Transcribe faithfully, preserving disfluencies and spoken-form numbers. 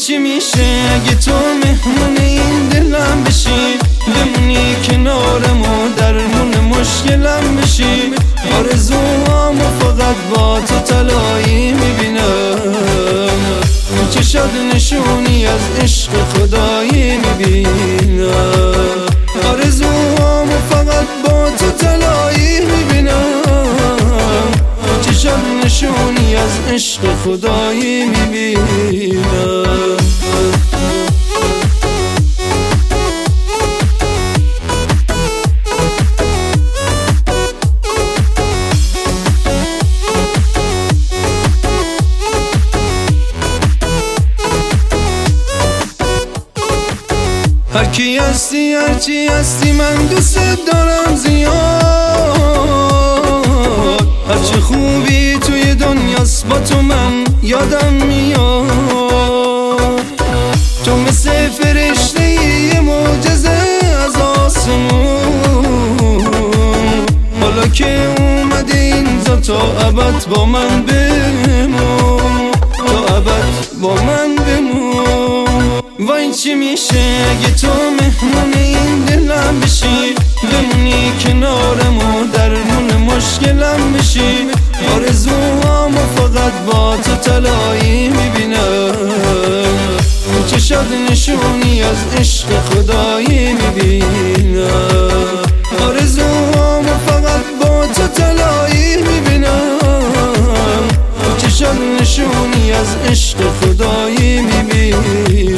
چی میشه اگه تو مهمون این دلم بشی، بمونی کنارم و درمون مشکلم بشی. آرزوهامو فقط با تو تلایی میبینم، چشات نشونی از عشق خدایی میبینم. آرزوهامو فقط با تو تلایی میبینم، چشات نشونی از عشق خدایی میبینم. هر کی هستی هر چی هستی من دوست دارم زیاد، هر چه خوبی توی دنیاست با تو من یادم میاد. تو مثل فرشته یه معجزه از آسمون، حالا که اومده اینجا تا ابد با من بمون، تا ابد با من بمون. وای چی میشه اگه تو مهمون این دلم بشی، بمونی کنارم و درمون مشکلم بشی. آرزوهامو فقط با تو تلایی میبینم، چشات نشونی از عشق خدایی میبینم. آرزوهامو فقط با تو تلایی میبینم، چشات نشونی از عشق خدایی میبینم.